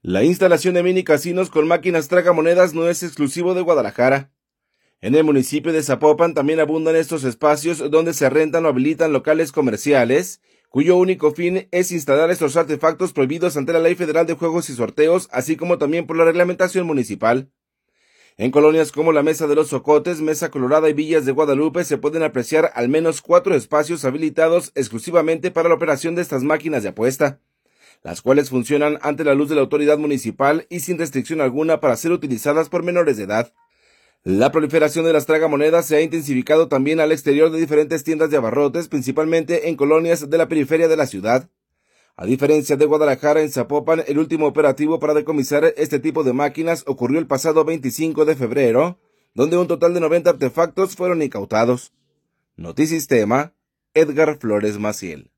La instalación de mini casinos con máquinas tragamonedas no es exclusivo de Guadalajara. En el municipio de Zapopan también abundan estos espacios donde se rentan o habilitan locales comerciales, cuyo único fin es instalar estos artefactos prohibidos ante la Ley Federal de Juegos y Sorteos, así como también por la reglamentación municipal. En colonias como la Mesa de los Ocotes, Mesa Colorada y Villas de Guadalupe se pueden apreciar al menos 4 espacios habilitados exclusivamente para la operación de estas máquinas de apuesta, las cuales funcionan ante la luz de la autoridad municipal y sin restricción alguna para ser utilizadas por menores de edad. La proliferación de las tragamonedas se ha intensificado también al exterior de diferentes tiendas de abarrotes, principalmente en colonias de la periferia de la ciudad. A diferencia de Guadalajara, en Zapopan, el último operativo para decomisar este tipo de máquinas ocurrió el pasado 25 de febrero, donde un total de 90 artefactos fueron incautados. Notisistema, Edgar Flores Maciel.